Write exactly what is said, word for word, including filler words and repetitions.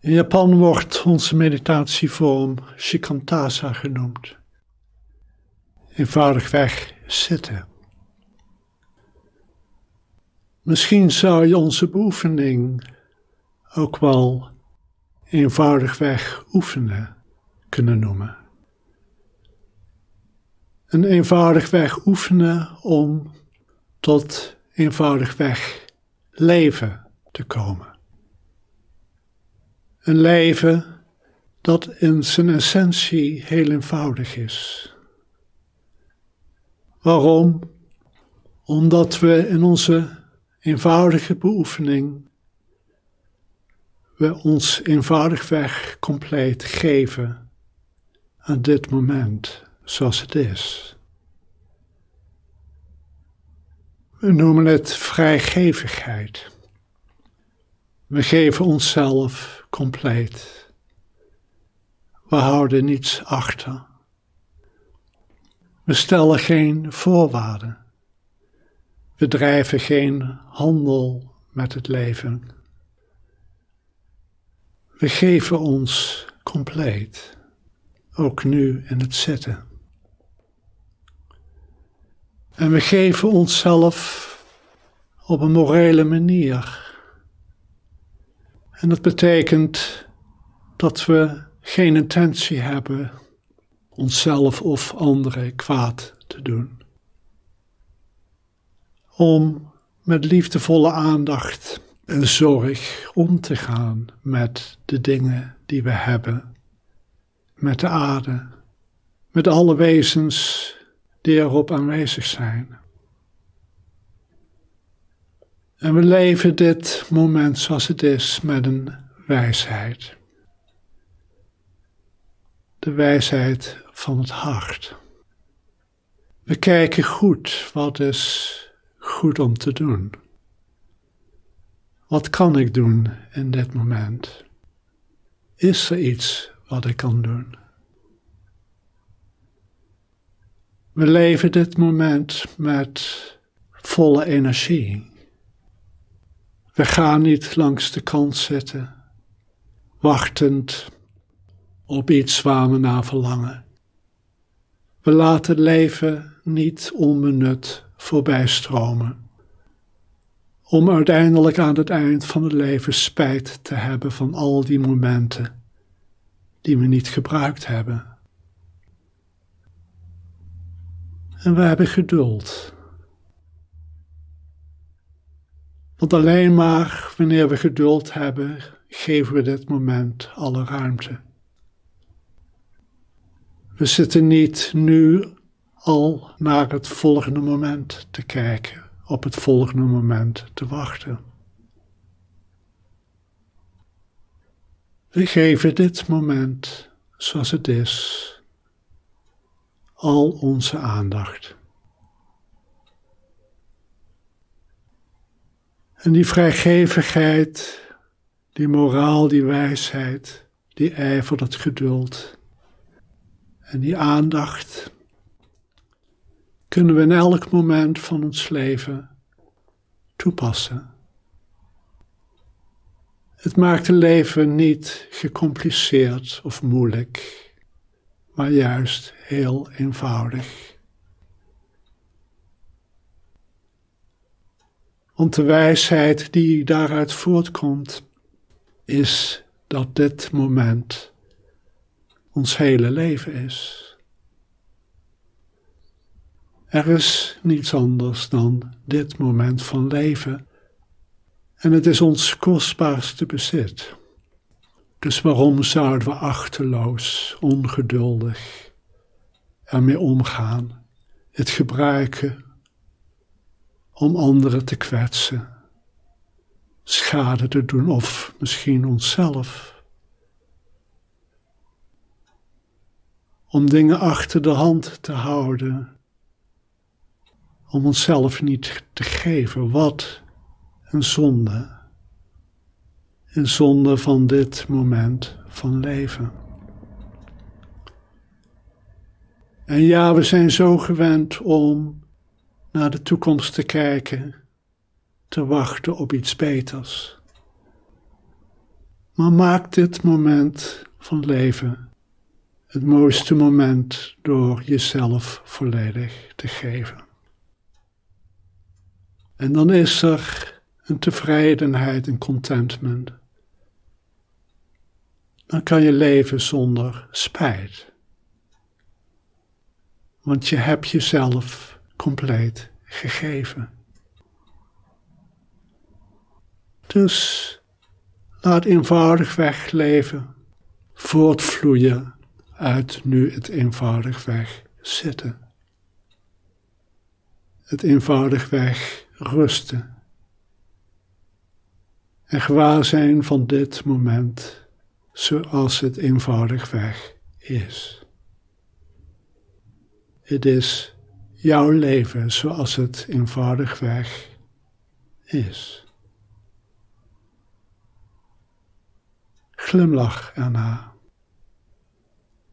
In Japan wordt onze meditatievorm Shikantaza genoemd. Eenvoudigweg zitten. Misschien zou je onze beoefening ook wel eenvoudigweg oefenen kunnen noemen. Een eenvoudigweg oefenen om tot eenvoudigweg leven te komen. Een leven dat in zijn essentie heel eenvoudig is. Waarom? Omdat we in onze eenvoudige beoefening we ons eenvoudigweg compleet geven aan dit moment zoals het is. We noemen het vrijgevigheid. We geven onszelf compleet. We houden niets achter. We stellen geen voorwaarden. We drijven geen handel met het leven. We geven ons compleet, ook nu in het zitten. En we geven onszelf op een morele manier. En dat betekent dat we geen intentie hebben onszelf of anderen kwaad te doen. Om met liefdevolle aandacht en zorg om te gaan met de dingen die we hebben, met de aarde, met alle wezens die erop aanwezig zijn. En we leven dit moment zoals het is met een wijsheid. De wijsheid van het hart. We kijken goed, wat is goed om te doen? Wat kan ik doen in dit moment? Is er iets wat ik kan doen? We leven dit moment met volle energie. We gaan niet langs de kant zitten, wachtend op iets waar we naar verlangen. We laten het leven niet onbenut voorbij stromen, om uiteindelijk aan het eind van het leven spijt te hebben van al die momenten die we niet gebruikt hebben. En we hebben geduld. Want alleen maar wanneer we geduld hebben, geven we dit moment alle ruimte. We zitten niet nu al naar het volgende moment te kijken, op het volgende moment te wachten. We geven dit moment, zoals het is, al onze aandacht. En die vrijgevigheid, die moraal, die wijsheid, die ijver, dat geduld en die aandacht kunnen we in elk moment van ons leven toepassen. Het maakt het leven niet gecompliceerd of moeilijk, maar juist heel eenvoudig. Want de wijsheid die daaruit voortkomt, is dat dit moment ons hele leven is. Er is niets anders dan dit moment van leven. En het is ons kostbaarste bezit. Dus waarom zouden we achterloos, ongeduldig ermee omgaan, het gebruiken om anderen te kwetsen, schade te doen of misschien onszelf. Om dingen achter de hand te houden, om onszelf niet te geven. Wat een zonde. Een zonde van dit moment van leven. En ja, we zijn zo gewend om naar de toekomst te kijken, te wachten op iets beters. Maar maak dit moment van leven het mooiste moment door jezelf volledig te geven. En dan is er een tevredenheid en contentment. Dan kan je leven zonder spijt. Want je hebt jezelf compleet gegeven. Dus laat eenvoudigweg leven voortvloeien uit nu het eenvoudigweg zitten. Het eenvoudigweg rusten. En gewaar zijn van dit moment zoals het eenvoudigweg is. Het is jouw leven zoals het eenvoudigweg is. Glimlach ernaar.